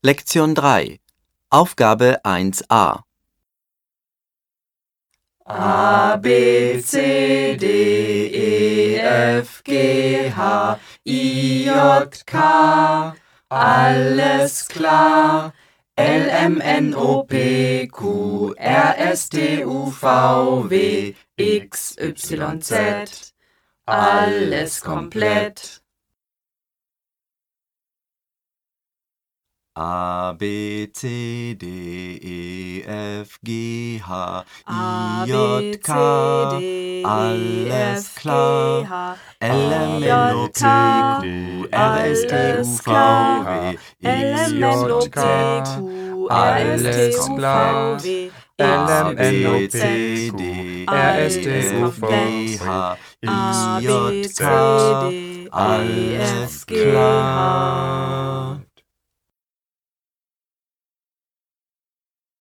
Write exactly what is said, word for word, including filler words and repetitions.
Lektion drei. Aufgabe eins a. A, B, C, D, E, F, G, H, I, J, K. Alles klar. L, M, N, O, P, Q, R, S, T, U, V, W, X, Y, Z. Alles komplett. A, B, C, D, E, F, G, H, I, J, K. Alles klar. L, M, N, O, P, Q, R, S, T, U, V, W, X, Y, Z. Alles klar. A, B, C, D, R, S, E, T, U, F, V, G, H, I, J, K. Alles Alles klar.